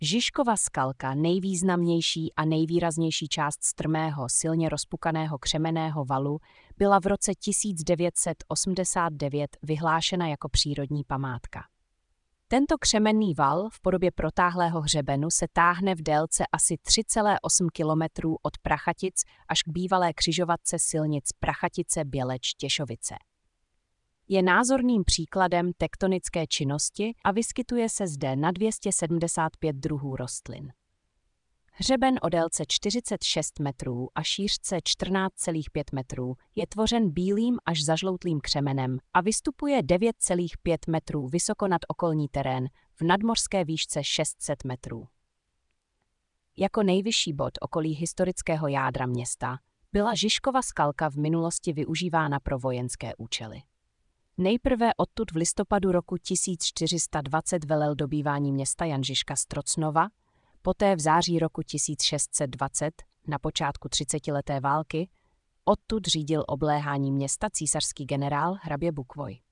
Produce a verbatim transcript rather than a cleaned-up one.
Žižkova skalka, nejvýznamnější a nejvýraznější část strmého, silně rozpukaného křemenného valu, byla v roce tisíc devět set osmdesát devět vyhlášena jako přírodní památka. Tento křemenný val v podobě protáhlého hřebenu se táhne v délce asi tři celé osm kilometrů od Prachatic až k bývalé křižovatce silnic Prachatice-Běleč-Těšovice. Je názorným příkladem tektonické činnosti a vyskytuje se zde na dvě stě sedmdesát pět druhů rostlin. Hřeben o délce čtyřicet šest metrů a šířce čtrnáct celá pět metrů je tvořen bílým až zažloutlým křemenem a vystupuje devět celá pět metrů vysoko nad okolní terén v nadmořské výšce šest set metrů. Jako nejvyšší bod okolí historického jádra města byla Žižkova skalka v minulosti využívána pro vojenské účely. Nejprve odtud v listopadu roku tisíc čtyři sta dvacet velel dobývání města Jan Žižka z Trocnova, poté v září roku tisíc šest set dvacet, na počátku třicetileté války, odtud řídil obléhání města císařský generál hrabě Bukvoj.